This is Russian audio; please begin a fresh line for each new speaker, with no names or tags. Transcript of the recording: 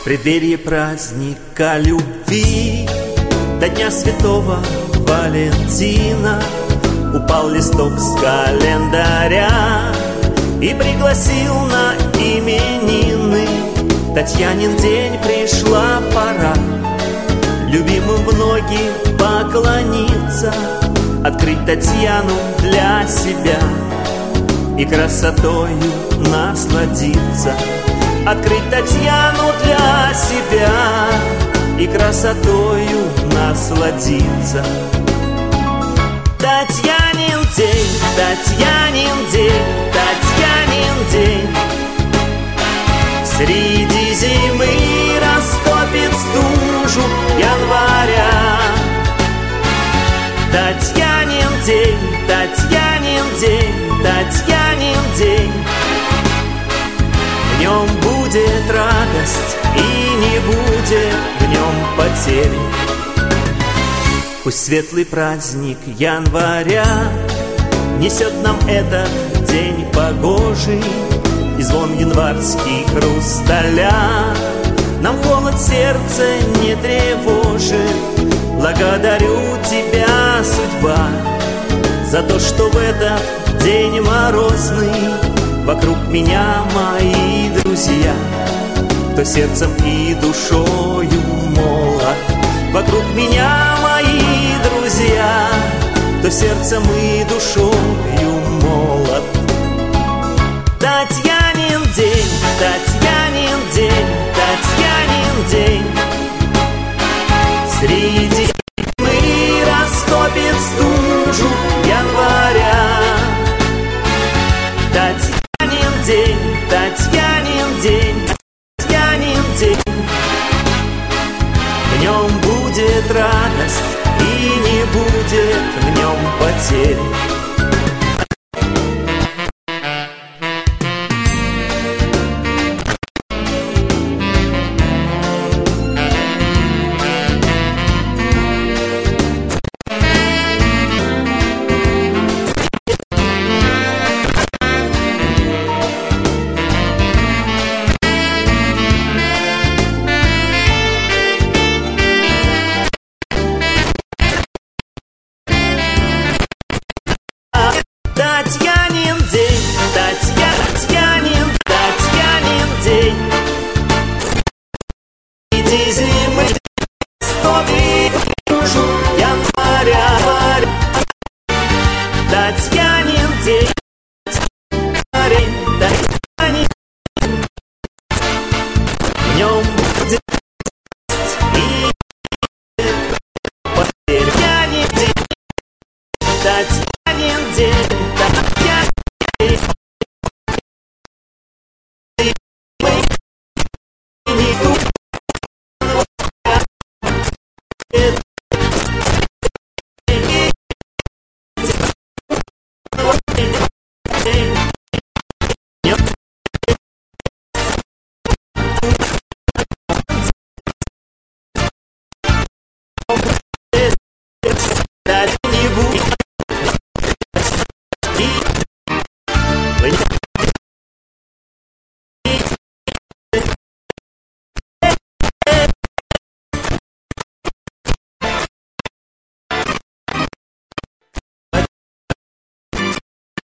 преддверии праздника любви, до Дня Святого Валентина, упал листок с календаря и пригласил на именины. Татьянин день, пришла пора любимым в ноги поклониться, открыть Татьяну для себя и красотою насладиться. Открыть Татьяну для себя и красотою насладиться. Татьянин день, Татьянин день, Татьянин день, среди зимы растопит стужу января. Татьянин день, Татьянин день, Татьянин день, в нем будет радость и не будет в нем потери. Пусть светлый праздник января несет нам этот день погожий, и звон январский хрусталя нам холод сердца не тревожит. Благодарю тебя, судьба, за то, что в этот день морозный вокруг меня мои друзья, кто сердцем и душою молод. Вокруг меня мои друзья, кто сердцем и душою молод. Татьянин день, Татьянин день, Татьянин день, среди зимы растопит стужу января. Татьянин день, Татьянин день, Татьянин день, в нем будет радость и не будет в нем потери. Татьянин день, Татьянин, Татьянин день, среди зимы